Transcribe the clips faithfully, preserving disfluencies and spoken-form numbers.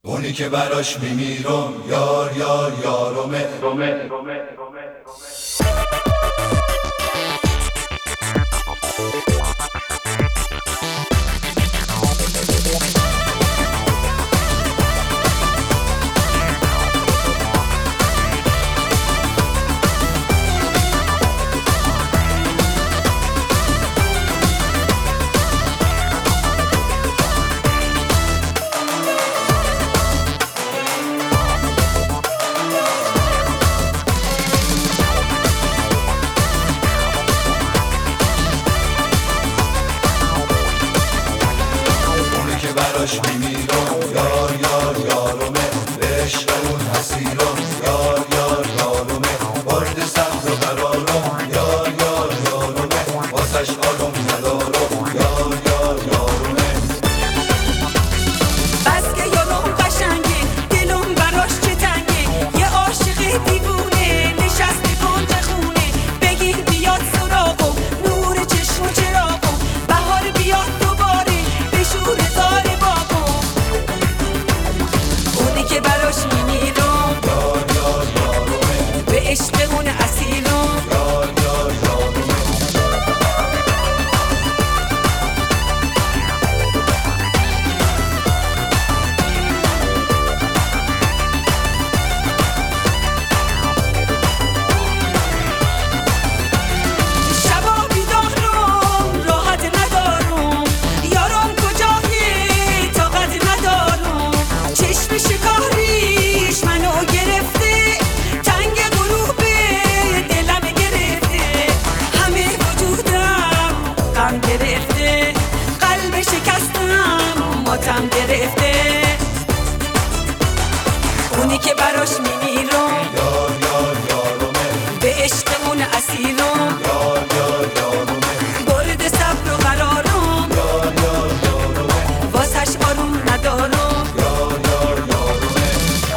اونی که براش میمیرم یار یار یارمه رومه رومه رومه براش میمیرم یار یار یارمه به عشق اون حسیرم یار یار یارمه برد صبر و قرارم یار یار یارمه واسش آرام ندارم یار یار یارمه بس که یارم قشنگه دلم براش چه تنگه یه عاشق دیوونه نشسته کنج خونه بگی بیاد سراغم نور چشم و چراغم بهار بیاد دوباره بشور زار که براش میمیرم یار یار یارمه به عشق اون اصیلم یار یار یارمه شبا بیدارم راحت ندارم یارم کجایی طاقت ندارم چشم شکاریش منو گرفته تنگ غروبه دلم گرفته همه وجودم غم گرفته قلب شکستم ماتم گرفته اونی که براش میمیرم یار یار یارمه به عشق اون اسیرم یار یار یارمه برد صبر و قرارم یار یار یارمه واسش آروم ندارم یار یار یارمه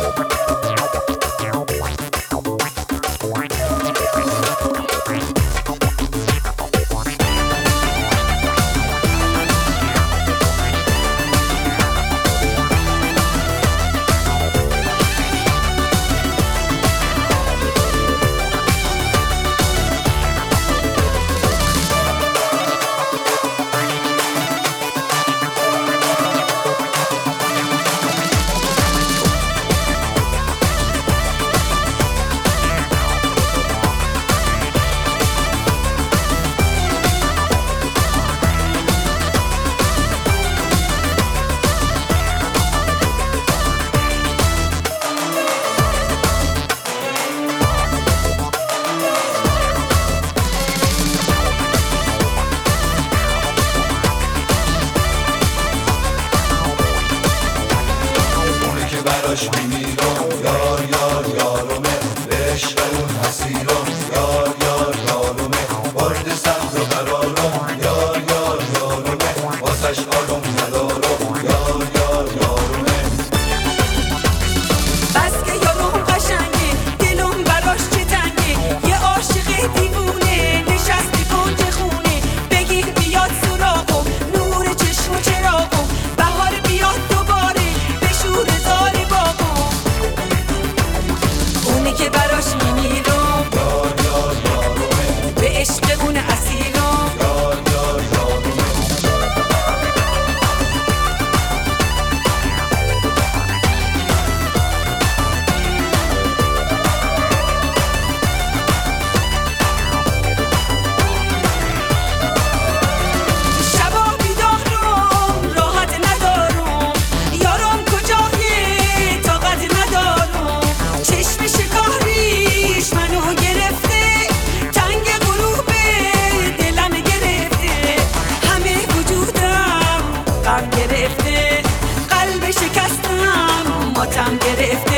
براش میمیرم یار یار یارمه به عشق اون حسیرم یار یار یارمه برد صبر و قرارم یار یار یارمه واسش آرام ندارم یار یار یارمه بس که یارم قشنگه دلم براش چه تنگه یه عاشق دیوونه نشسته کنج خونه بگی بیاد سراغم نور چشم و چراغم بهار بیاد دوباره بشور زار اونی که براش میمیرم یار یار یارمه به عشق اون اسیرم یار یار یارمه شبا بیدارم راحت ندارم یارم کجایی طاقت ندارم چشم شکاریش منو گرفته تنگ غروبه دلم گرفته همه وجودم غم گرفته قلب شکستم ماتم گرفته